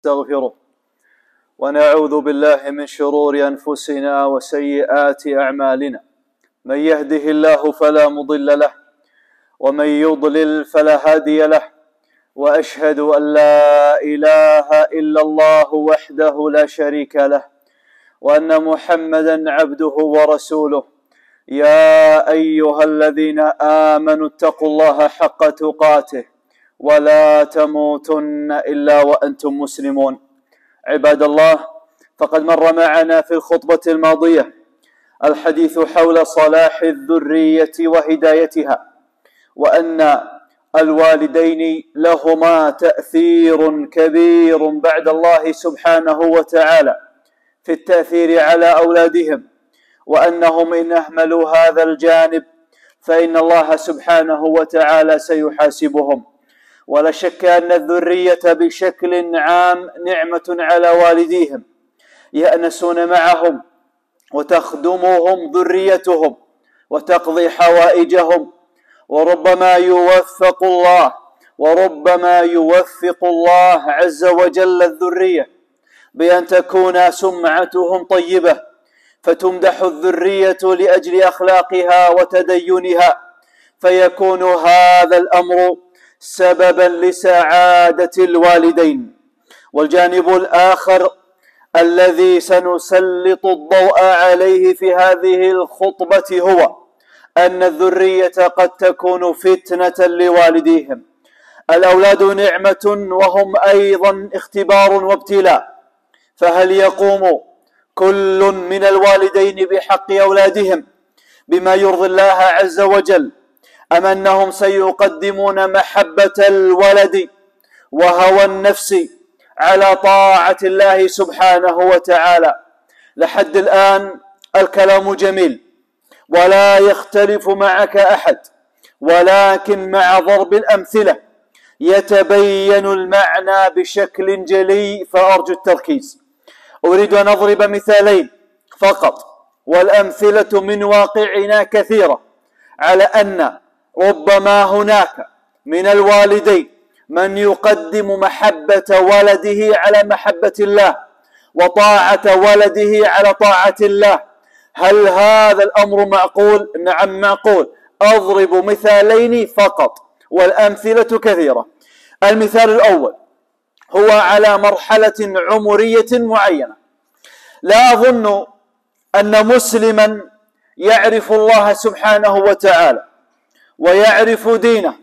نستغفره ونعوذ بالله من شرور أنفسنا وسيئات أعمالنا. من يهده الله فلا مضل له ومن يضلل فلا هادي له، وأشهد أن لا إله إلا الله وحده لا شريك له، وأن محمدا عبده ورسوله. يا أيها الذين آمنوا اتقوا الله حق تقاته ولا تموتن إلا وأنتم مسلمون. عباد الله، فقد مر معنا في الخطبة الماضية الحديث حول صلاح الذرية وهدايتها، وأن الوالدين لهما تأثير كبير بعد الله سبحانه وتعالى في التأثير على أولادهم، وأنهم إن أهملوا هذا الجانب فإن الله سبحانه وتعالى سيحاسبهم. ولا شك أن الذرية بشكل عام نعمة على والديهم، يأنسون معهم وتخدمهم ذريتهم وتقضي حوائجهم، وربما يوفق الله عز وجل الذرية بأن تكون سمعتهم طيبة، فتمدح الذرية لأجل أخلاقها وتدينها، فيكون هذا الأمر سببا لسعادة الوالدين. والجانب الآخر الذي سنسلط الضوء عليه في هذه الخطبة هو أن الذرية قد تكون فتنة لوالديهم. الأولاد نعمة وهم أيضا اختبار وابتلاء، فهل يقوم كل من الوالدين بحق أولادهم بما يرضي الله عز وجل، أم أنهم سيقدمون محبة الولد وهوى النفس على طاعة الله سبحانه وتعالى؟ لحد الآن الكلام جميل ولا يختلف معك أحد، ولكن مع ضرب الأمثلة يتبين المعنى بشكل جلي، فأرجو التركيز. أريد أن أضرب مثالين فقط، والأمثلة من واقعنا كثيرة، على أن ربما هناك من الوالدين من يقدم محبة ولده على محبة الله وطاعة ولده على طاعة الله. هل هذا الأمر معقول؟ نعم معقول. أضرب مثالين فقط والأمثلة كثيرة. المثال الأول هو على مرحلة عمرية معينة. لا أظن أن مسلما يعرف الله سبحانه وتعالى ويعرف دينه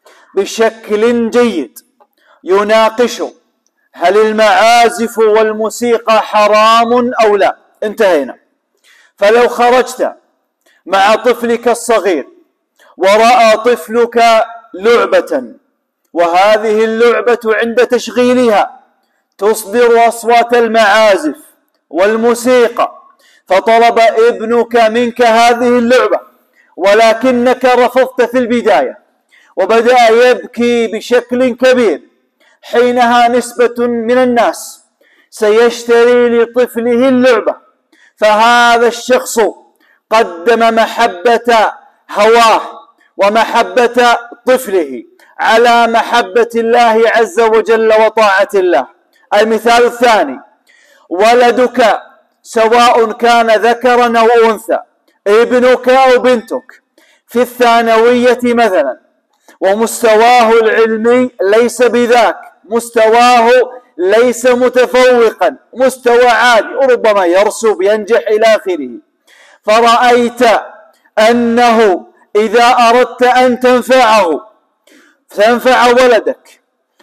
بشكل جيد يناقش هل المعازف والموسيقى حرام أو لا. انتهينا. فلو خرجت مع طفلك الصغير ورأى طفلك لعبة، وهذه اللعبة عند تشغيلها تصدر أصوات المعازف والموسيقى، فطلب ابنك منك هذه اللعبة ولكنك رفضت في البداية وبدأ يبكي بشكل كبير، حينها نسبة من الناس سيشتري لطفله اللعبة، فهذا الشخص قدم محبة هواه ومحبة طفله على محبة الله عز وجل وطاعة الله. المثال الثاني، ولدك سواء كان ذكرا أو أنثى، ابنك أو بنتك في الثانوية مثلا، ومستواه العلمي ليس بذاك، مستواه ليس متفوقا، مستوى عادي، ربما يرسب ينجح إلى آخره، فرأيت أنه إذا أردت أن تنفع ولدك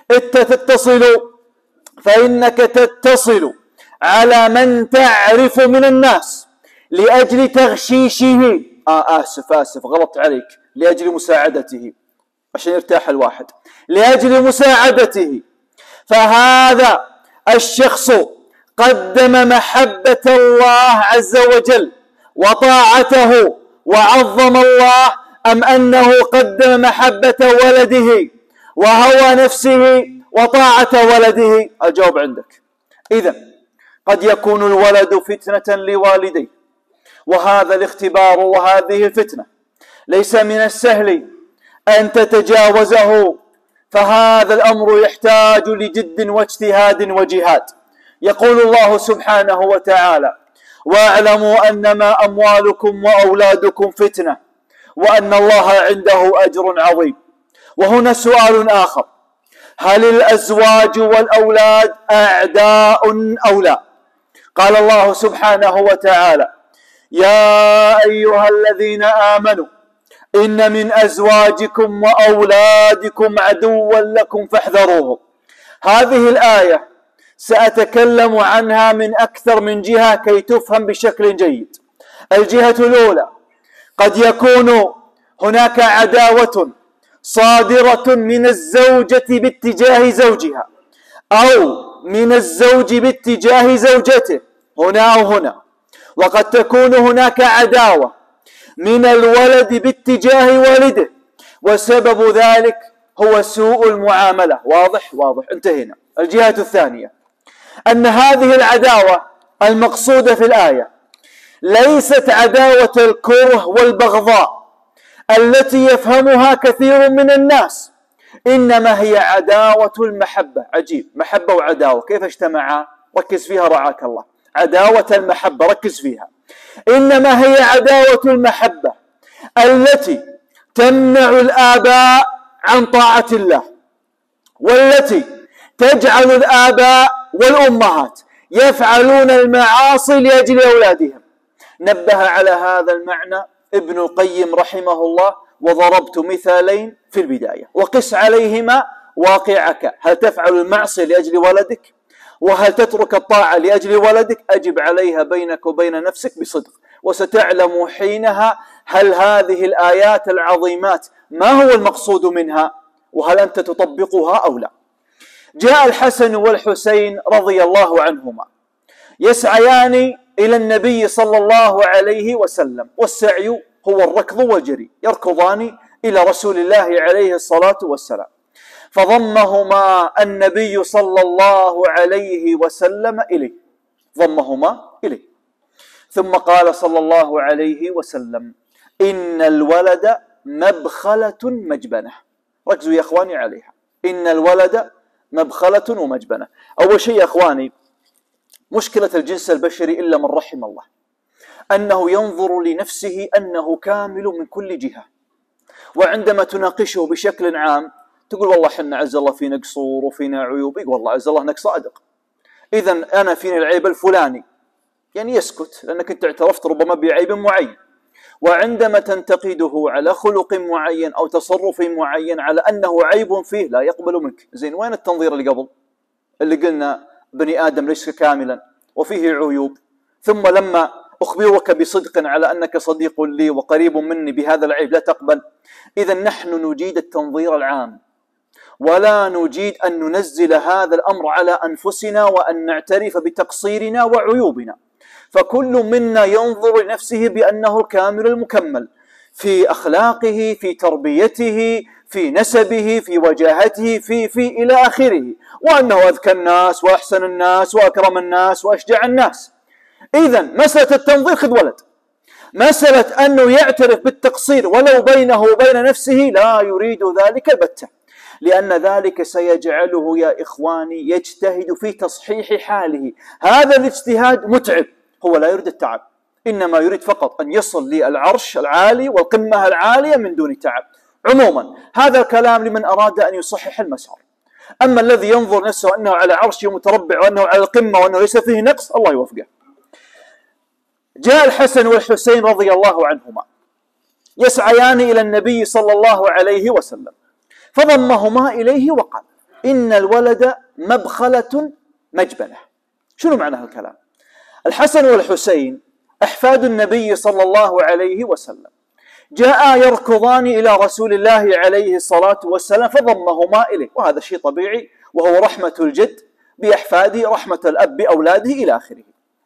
فإنك تتصل على من تعرف من الناس لأجل تغشيشه، آسف غلطت عليك، لأجل مساعدته، عشان يرتاح الواحد، لأجل مساعدته، فهذا الشخص قدم محبة الله عز وجل وطاعته وعظم الله، أم أنه قدم محبة ولده وهوى نفسه وطاعة ولده؟ الجواب عندك. إذن قد يكون الولد فتنة لوالديه، وهذا الاختبار وهذه الفتنة ليس من السهل أن تتجاوزه، فهذا الأمر يحتاج لجد واجتهاد وجهاد. يقول الله سبحانه وتعالى: واعلموا أنما أموالكم وأولادكم فتنة وأن الله عنده أجر عظيم. وهنا سؤال آخر: هل الأزواج والأولاد أعداء أو لا؟ قال الله سبحانه وتعالى: يا أيها الذين آمنوا إن من أزواجكم وأولادكم عدوا لكم فاحذروهم. هذه الآية سأتكلم عنها من أكثر من جهة كي تفهم بشكل جيد. الجهة الأولى: قد يكون هناك عداوة صادرة من الزوجة باتجاه زوجها أو من الزوج باتجاه زوجته هنا أو هنا، وقد تكون هناك عداوة من الولد باتجاه والده، وسبب ذلك هو سوء المعاملة. واضح؟ انتهينا. الجهة الثانية: أن هذه العداوة المقصودة في الآية ليست عداوة الكره والبغضاء التي يفهمها كثير من الناس، إنما هي عداوة المحبة. عجيب، محبة وعداوة كيف اجتمعا؟ ركز فيها رعاك الله. عداوة المحبة، ركز فيها. إنما هي عداوة المحبة التي تمنع الآباء عن طاعة الله، والتي تجعل الآباء والأمهات يفعلون المعاصي لأجل أولادهم. نبه على هذا المعنى ابن القيم رحمه الله، وضربت مثالين في البداية: وقس عليهما واقعك، هل تفعل المعصية لأجل ولدك؟ وهل تترك الطاعة لأجل ولدك؟ أجب عليها بينك وبين نفسك بصدق، وستعلم حينها هل هذه الآيات العظيمات ما هو المقصود منها، وهل أنت تطبقها أو لا. جاء الحسن والحسين رضي الله عنهما يسعيان إلى النبي صلى الله عليه وسلم، والسعي هو الركض والجري، يركضان إلى رسول الله عليه الصلاة والسلام، فضمهما النبي صلى الله عليه وسلم إليه، ضمهما إليه، ثم قال صلى الله عليه وسلم: إن الولد مبخلة مجبنة. ركزوا يا أخواني عليها، إن الولد مبخلة ومجبنة. أول شيء يا أخواني، مشكلة الجنس البشري إلا من رحم الله أنه ينظر لنفسه أنه كامل من كل جهة، وعندما تناقشه بشكل عام تقول والله حنا عز الله فينا قصور وفينا عيوب، يقول والله عز الله انك صادق، اذا انا فيني العيب الفلاني، يعني يسكت لانك انت اعترفت ربما بعيب معين. وعندما تنتقده على خلق معين او تصرف معين على انه عيب فيه لا يقبل منك. زين، وين التنظير اللي قبل اللي قلنا بني ادم ليس كاملا وفيه عيوب، ثم لما أخبرك بصدق على أنك صديق لي وقريب مني بهذا العيب لا تقبل؟ إذا نحن نجيد التنظير العام، ولا نجيد أن ننزل هذا الأمر على أنفسنا وأن نعترف بتقصيرنا وعيوبنا. فكل منا ينظر لنفسه بأنه الكامل المكمل في أخلاقه، في تربيته، في نسبه، في وجاهته، في إلى آخره، وأنه أذكى الناس وأحسن الناس وأكرم الناس وأشجع الناس. إذا مسألة التنظير خذ ولد، مسألة أنه يعترف بالتقصير ولو بينه وبين نفسه لا يريد ذلك البتة، لأن ذلك سيجعله يا إخواني يجتهد في تصحيح حاله. هذا الاجتهاد متعب، هو لا يريد التعب، إنما يريد فقط أن يصل للعرش العالي والقمة العالية من دون تعب. عموما هذا الكلام لمن أراد أن يصحح المسار. أما الذي ينظر نفسه أنه على عرشه متربع وأنه على القمة وأنه ليس فيه نقص، الله يوفقه. جاء الحسن والحسين رضي الله عنهما يسعيان إلى النبي صلى الله عليه وسلم، فضمهما إليه وقال: إن الولد مبخلة مجبنة. شنو معنى هالكلام؟ الحسن والحسين أحفاد النبي صلى الله عليه وسلم جاء يركضان إلى رسول الله عليه الصلاة والسلام فضمهما إليه، وهذا شيء طبيعي، وهو رحمة الجد بأحفاده، رحمة الأب بأولاده إلى آخره.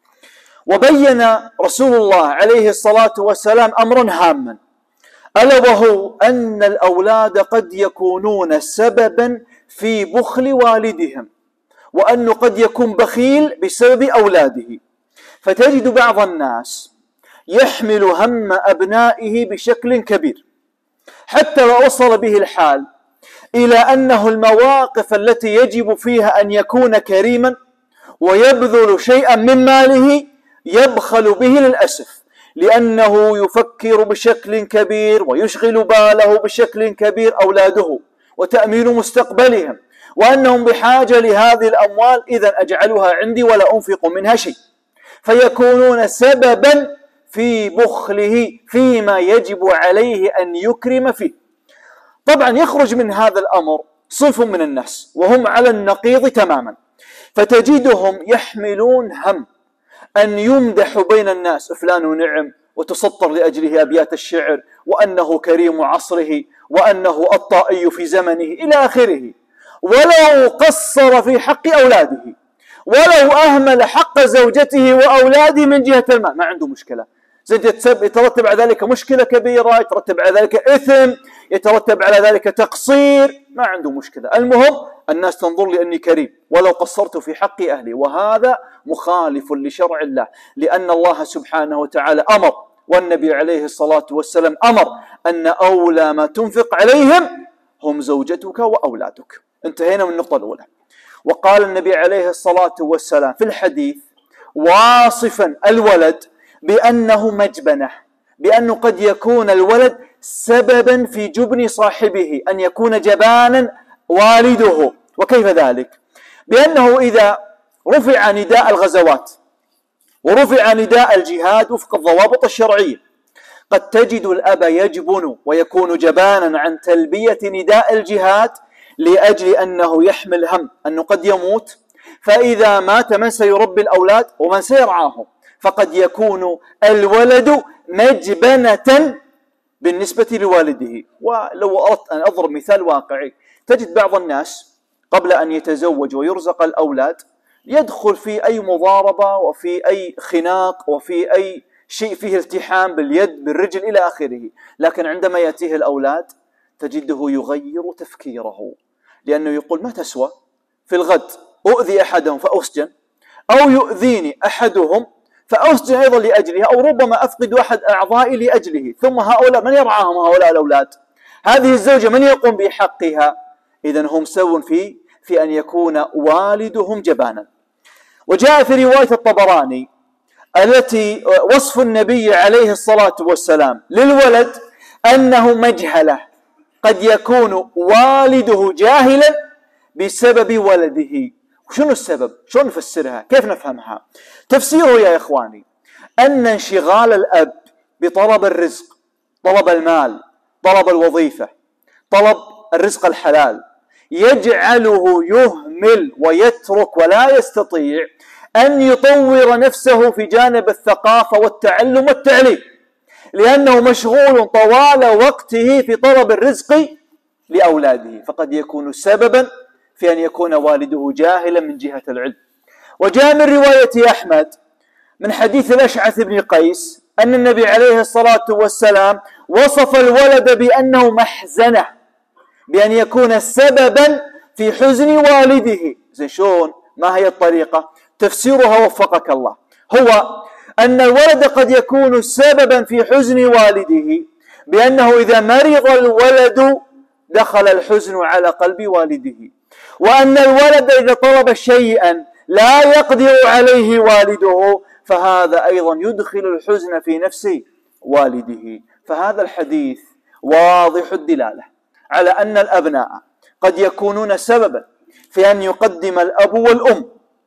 وبين رسول الله عليه الصلاة والسلام أمرا هاما، ألا وهو أن الأولاد قد يكونون سببا في بخل والدهم، وأنه قد يكون بخيل بسبب أولاده. فتجد بعض الناس يحمل هم أبنائه بشكل كبير، حتى لو وصل به الحال إلى أنه المواقف التي يجب فيها أن يكون كريما ويبذل شيئا من ماله يبخل به للأسف، لأنه يفكر بشكل كبير ويشغل باله بشكل كبير أولاده وتأمين مستقبلهم، وأنهم بحاجة لهذه الأموال، إذا أجعلها عندي ولا أنفق منها شيء، فيكونون سببا في بخله فيما يجب عليه أن يكرم فيه. طبعا يخرج من هذا الأمر صنف من الناس وهم على النقيض تماما، فتجدهم يحملون هم أن يمدح بين الناس فلان نعم وتسطر لأجله أبيات الشعر، وأنه كريم عصره، وأنه الطائي في زمنه إلى آخره، ولو قصر في حق أولاده، ولو أهمل حق زوجته وأولاده من جهة المال ما عنده مشكلة. يترتب على ذلك مشكلة كبيرة، يترتب على ذلك إثم، يترتب على ذلك تقصير، ما عنده مشكلة. المهم الناس تنظر لي أني كريم ولو قصرت في حق أهلي، وهذا مخالف لشرع الله، لأن الله سبحانه وتعالى أمر، والنبي عليه الصلاة والسلام أمر أن أولى ما تنفق عليهم هم زوجتك وأولادك. انتهينا من النقطة الأولى. وقال النبي عليه الصلاة والسلام في الحديث واصفا الولد بأنه مجبنة، بأنه قد يكون الولد سببا في جبن صاحبه، أن يكون جبانا والده. وكيف ذلك؟ بأنه إذا رفع نداء الغزوات ورفع نداء الجهاد وفق الضوابط الشرعية، قد تجد الأب يجبن ويكون جبانا عن تلبية نداء الجهاد لأجل أنه يحمل هم أنه قد يموت، فإذا مات من سيربي الأولاد ومن سيرعاهم؟ فقد يكون الولد مجبنة بالنسبة لوالده. ولو أردت أن أضرب مثال واقعي، تجد بعض الناس قبل أن يتزوج ويرزق الأولاد يدخل في أي مضاربة وفي أي خناق وفي أي شيء فيه التحام باليد بالرجل إلى آخره، لكن عندما يأتيه الأولاد تجده يغير تفكيره، لأنه يقول ما تسوى في الغد أؤذي أحدهم فأسجن، أو يؤذيني أحدهم فأسجن أيضا لأجله، أو ربما أفقد أحد أعضائي لأجله، ثم هؤلاء من يرعاهم؟ هؤلاء الأولاد. هذه الزوجة من يقوم بحقها؟ إذن هم سو في أن يكون والدهم جبانا. وجاء في رواية الطبراني التي وصف النبي عليه الصلاة والسلام للولد أنه مجهلة، قد يكون والده جاهلا بسبب ولده. شنو السبب؟ شلون نفسرها؟ كيف نفهمها؟ تفسيره يا إخواني أن انشغال الأب بطلب الرزق، طلب المال، طلب الوظيفة، طلب الرزق الحلال، يجعله يهمل ويترك ولا يستطيع أن يطور نفسه في جانب الثقافة والتعلم والتعليم، لأنه مشغول طوال وقته في طلب الرزق لأولاده، فقد يكون سببا في أن يكون والده جاهلا من جهة العلم. وجاء من رواية أحمد من حديث الأشعث بن قيس أن النبي عليه الصلاة والسلام وصف الولد بأنه محزنة، بأن يكون سببا في حزن والده. زين شلون؟ ما هي الطريقة؟ تفسيرها وفقك الله هو أن الولد قد يكون سببا في حزن والده، بأنه إذا مرض الولد دخل الحزن على قلب والده، وأن الولد إذا طلب شيئا لا يقدر عليه والده فهذا أيضا يدخل الحزن في نفس والده. فهذا الحديث واضح الدلالة على أن الأبناء قد يكونون سببا في أن يقدم الأب والأم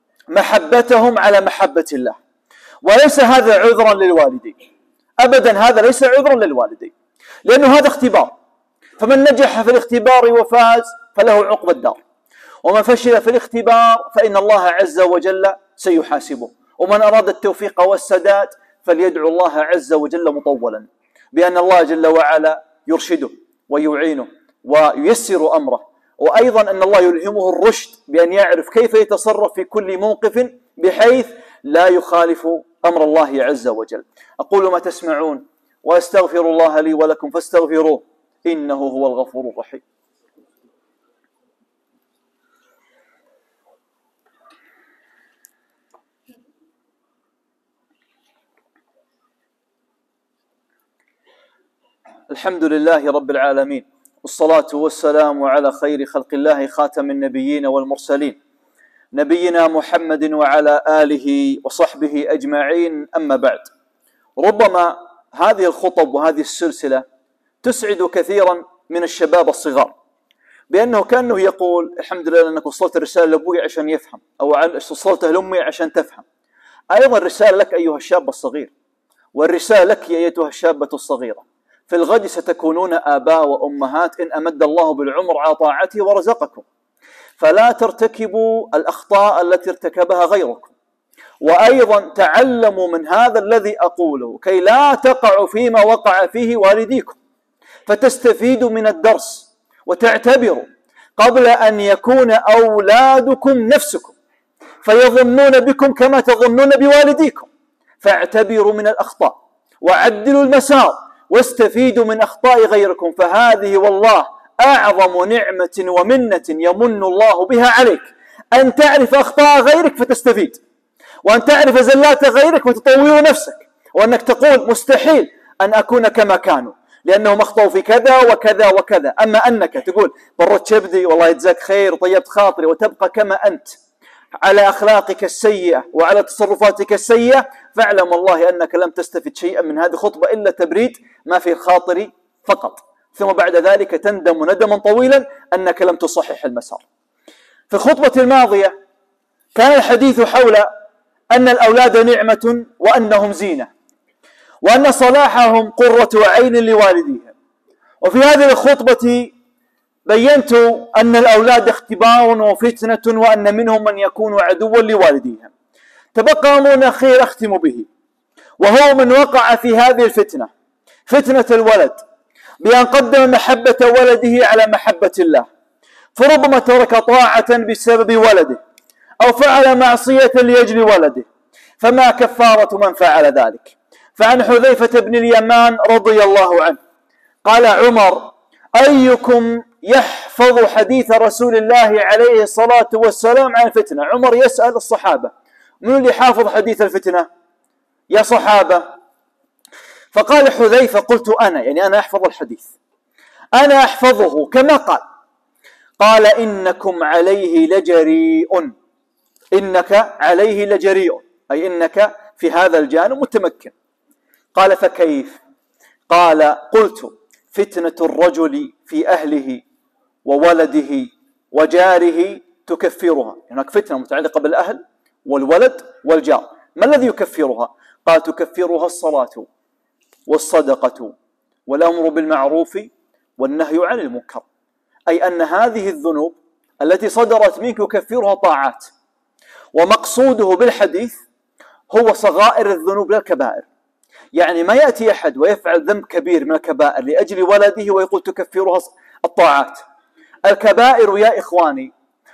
محبتهم على محبة الله، وليس هذا عذرا للوالدين أبدا، هذا ليس عذرا للوالدين، لأنه هذا اختبار، فمن نجح في الاختبار وفاز فله عقبى الدار، ومن فشل في الاختبار فإن الله عز وجل سيحاسبه. ومن أراد التوفيق والسداد فليدعو الله عز وجل مطولا بأن الله جل وعلا يرشده ويعينه وييسر أمره، وأيضا أن الله يلهمه الرشد بأن يعرف كيف يتصرف في كل موقف بحيث لا يخالف أمر الله عز وجل. أقول ما تسمعون وأستغفر الله لي ولكم فاستغفروه إنه هو الغفور الرحيم. الحمد لله رب العالمين، والصلاة والسلام على خير خلق الله خاتم النبيين والمرسلين نبينا محمد وعلى آله وصحبه أجمعين. أما بعد، ربما هذه الخطب وهذه السلسلة تسعد كثيرا من الشباب الصغار، بأنه كأنه يقول الحمد لله أنك وصلت الرسالة لأبوي عشان يفهم، أو وصلتها لأمي عشان تفهم. أيضا الرسالة لك أيها الشاب الصغير، والرسالة لك يا أيتها الشابة الصغيرة. في الغد ستكونون آباء وأمهات إن أمد الله بالعمر على طاعته ورزقكم، فلا ترتكبوا الأخطاء التي ارتكبها غيركم. وأيضا تعلموا من هذا الذي أقوله كي لا تقعوا فيما وقع فيه والديكم، فتستفيدوا من الدرس وتعتبروا قبل أن يكون أولادكم نفسكم فيظنون بكم كما تظنون بوالديكم. فاعتبروا من الأخطاء وعدلوا المسار واستفيدوا من أخطاء غيركم، فهذه والله أعظم نعمة ومنة يمن الله بها عليك، أن تعرف أخطاء غيرك فتستفيد، وأن تعرف زلات غيرك فتطور نفسك، وأنك تقول مستحيل أن أكون كما كانوا لأنهم أخطأوا في كذا وكذا وكذا. أما أنك تقول برت شبدي والله يجزاك خير وطيبت خاطري، وتبقى كما أنت على أخلاقك السيئة وعلى تصرفاتك السيئة، فاعلم والله أنك لم تستفد شيئا من هذه الخطبة إلا تبريد ما في الخاطر فقط، ثم بعد ذلك تندم ندما طويلا أنك لم تصحح المسار. في الخطبة الماضية كان الحديث حول أن الأولاد نعمة وأنهم زينة، وأن صلاحهم قرة عين لوالديهم. وفي هذه الخطبة بينت أن الأولاد اختبار وفتنة، وأن منهم من يكون عدوا لوالديهم. تبقى أمر أخير أختم به، وهو من وقع في هذه الفتنة، فتنة الولد، بأن قدم محبة ولده على محبة الله، فربما ترك طاعة بسبب ولده أو فعل معصية لأجل ولده، فما كفارة من فعل ذلك؟ فعن حذيفة بن اليمان رضي الله عنه قال عمر: أيكم يحفظ حديث رسول الله عليه الصلاة والسلام عن الفتنة؟ عمر يسأل الصحابة: من اللي حافظ حديث الفتنة يا صحابة؟ فقال حذيفة: قلت أنا، يعني أنا أحفظ الحديث، أنا أحفظه كما قال. قال: إنكم عليه لجريء، إنك عليه لجريء، أي إنك في هذا الجانب متمكن. قال: فكيف؟ قال: قلت: فتنة الرجل في أهله وولده وجاره تكفرها. هناك فتنة متعلقة بالأهل والولد والجار، ما الذي يكفرها؟ قال: تكفرها الصلاة والصدقة والأمر بالمعروف والنهي عن المنكر. أي أن هذه الذنوب التي صدرت منك يكفرها طاعات، ومقصوده بالحديث هو صغائر الذنوب لا الكبائر. يعني ما يأتي أحد ويفعل ذنب كبير من الكبائر لأجل ولده ويقول تكفرها الطاعات. الكبائر يا إخواني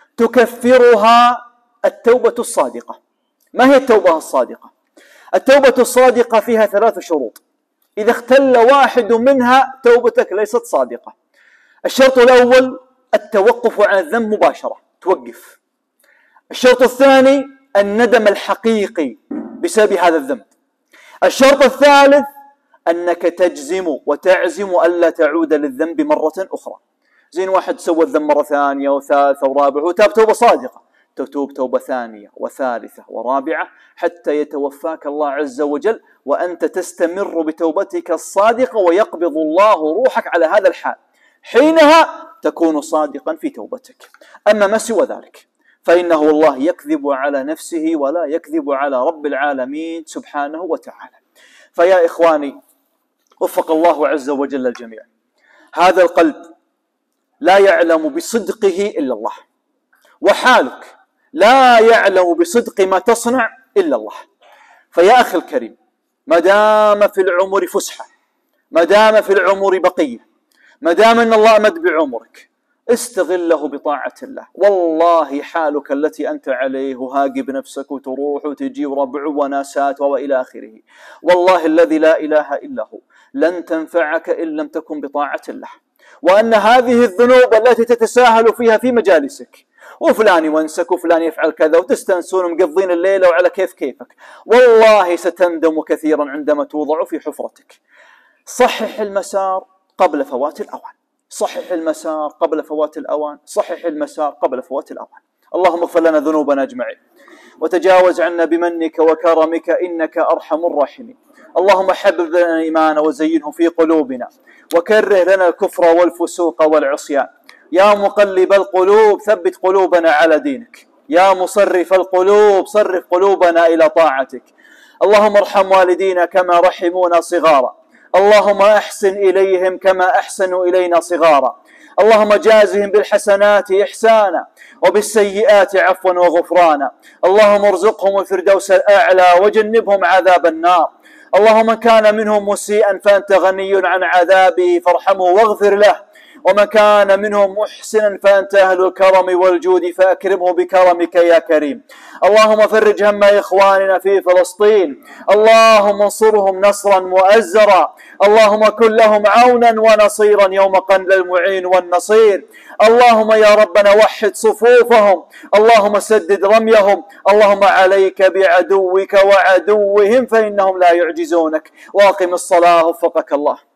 تكفرها التوبة الصادقة. ما هي التوبة الصادقة؟ التوبة الصادقة فيها 3 شروط، إذا اختل واحد منها توبتك ليست صادقة. الشرط الأول التوقف عن الذنب مباشرة، توقف. الشرط الثاني الندم الحقيقي بسبب هذا الذنب. الشرط الثالث أنك تجزم وتعزم ألا تعود للذنب مرة أخرى. زين واحد سوى الذنب مرة ثانية وثالثة ورابعة وتاب توبة صادقة، تتوب توبة ثانية وثالثة ورابعة حتى يتوفاك الله عز وجل وأنت تستمر بتوبتك الصادقة، ويقبض الله روحك على هذا الحال، حينها تكون صادقا في توبتك. أما ما سوى ذلك فإنه والله يكذب على نفسه ولا يكذب على رب العالمين سبحانه وتعالى. فيا إخواني وفق الله عز وجل الجميع، هذا القلب لا يعلم بصدقه إلا الله، وحالك لا يعلم بصدق ما تصنع إلا الله. فيا أخي الكريم، ما دام في العمر فسحة، ما دام في العمر بقية، ما دام أن الله أمد بعمرك، استغله بطاعة الله. والله حالك التي أنت عليه وهاجب نفسك وتروح وتجي وربع وناسات وإلى آخره، والله الذي لا إله إلا هو لن تنفعك إن لم تكن بطاعة الله. وأن هذه الذنوب التي تتساهل فيها في مجالسك، وفلان يونسك وفلان يفعل كذا وتستنسون مقضين الليلة وعلى كيفك، والله ستندم كثيرا عندما توضع في حفرتك. صحح المسار قبل فوات الأوان. صحح المسار قبل فوات الأوان، صحح المسار قبل فوات الأوان. اللهم اغفر لنا ذنوبنا أجمعين وتجاوز عنا بمنك وكرمك إنك أرحم الراحمين. اللهم حبب لنا الإيمان وزينه في قلوبنا وكره لنا الكفر والفسوق والعصيان. يا مقلب القلوب ثبت قلوبنا على دينك، يا مصرف القلوب صرف قلوبنا إلى طاعتك. اللهم ارحم والدينا كما رحمونا صغارا، اللهم أحسن إليهم كما أحسنوا إلينا صغارا. اللهم جازهم بالحسنات إحسانا وبالسيئات عفوا وغفرانا. اللهم ارزقهم الفردوس الأعلى وجنبهم عذاب النار. اللهم كان منهم مسيئا فأنت غني عن عذابه فارحمه واغفر له، ومن كان منهم محسنا فأنت أهل الكرم والجود فأكرمه بكرمك يا كريم. اللهم فرج هم إخواننا في فلسطين، اللهم انصرهم نصرا مؤزرا، اللهم كن لهم عونا ونصيرا يوم قل المعين والنصير. اللهم يا ربنا وحد صفوفهم، اللهم سدد رميهم، اللهم عليك بعدوك وعدوهم فإنهم لا يعجزونك. واقم الصلاة وفقك الله.